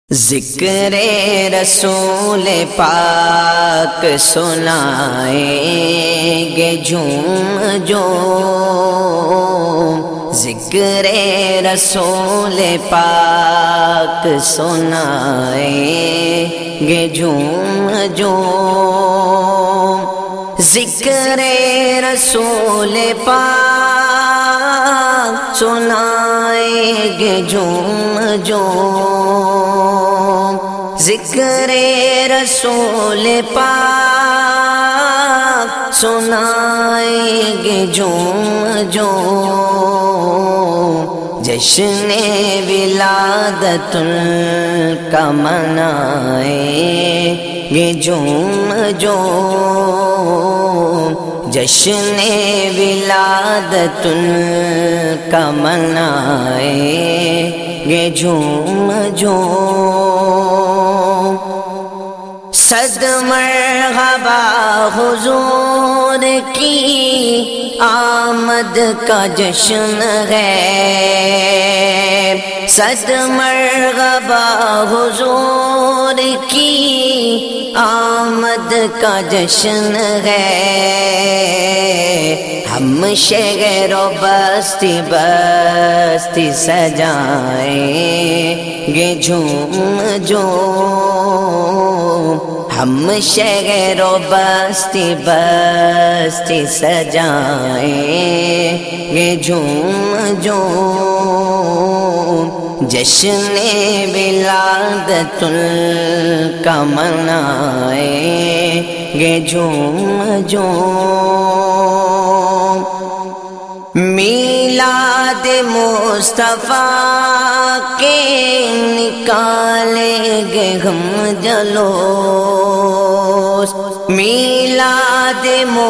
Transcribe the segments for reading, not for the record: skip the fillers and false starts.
ذکر رسول پاک سنائیں گے جھوم جھوم، ذکر رسول پاک سنائیں گے جھوم جھوم، ذکر رسول پاک سنائیں گے جھوم جھوم، ذکر رسول پاک سنائیں گے جھوم جھوم، جشن ولادت کا منائیں گے جھوم جھوم، جشن ولادت کا منائیں گے جھوم جھوم، صد مرحبا حضور کی آمد کا جشن ہے، صد مرحبا حضور کی آمد کا جشن ہے، ہم شہر و بستی بستی سجائیں گے جھوم جھوم، ہم شہر و بستی بستی سجائیں گے جھوم جھوم، جشن ولادت کا منائیں گے جھوم جھوم، میلاد مصطفیٰ کے نکالیں گے ہم جلوس، میلاد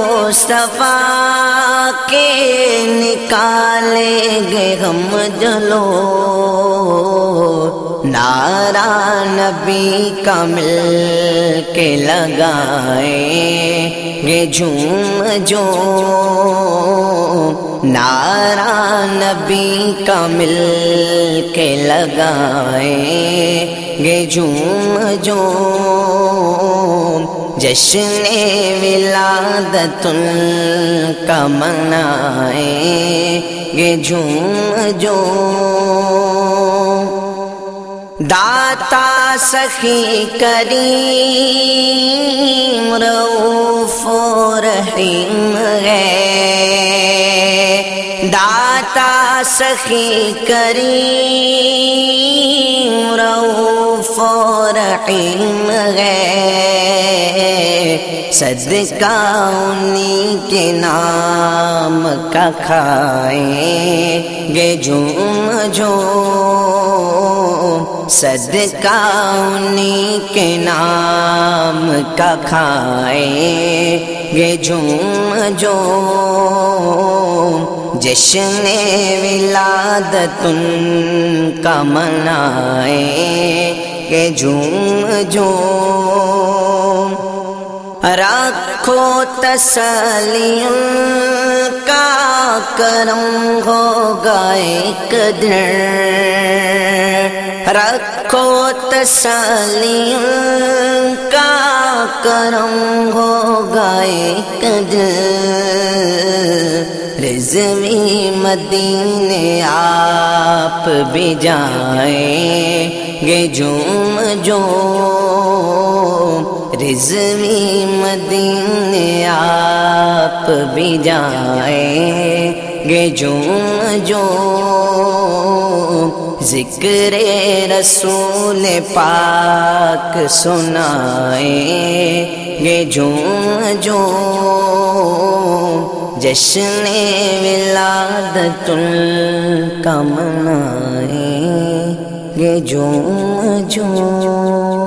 مصطفیٰ کے نکالیں گے ہم جلوس، نعرہ نبی کا مل کے لگائیں گے جھوم جھوم، نعرہ نبی کا مل کے لگائیں گے جھوم جھوم، جشن ولادت کا منائیں گے جھوم جھوم، داتا سخی کریم رؤوف و رحیم ہے، داتا سخی کریم رؤوف و رحیم ہے، صدقہ انہی کے نام کا کھائیں گے جھوم جھوم، صدقہ انہی کے نام کا کھائیں گے جھوم جھوم، جشن ولادت کا منائیں گے جھوم جھوم، رکھو تسلی کا کرم ہوگا ایک دن، رکھو تسلی کا کرم ہوگا ایک دن، رضوی مدینے آپ بھی جائیں گے جھوم جھوم، رضوی مدینے آپ بھی جائیں گے جھوم جھوم، ذکر رسول پاک سنائیں گے جھوم جھوم، جشن ولادت کا منائیں گے جھوم جھوم۔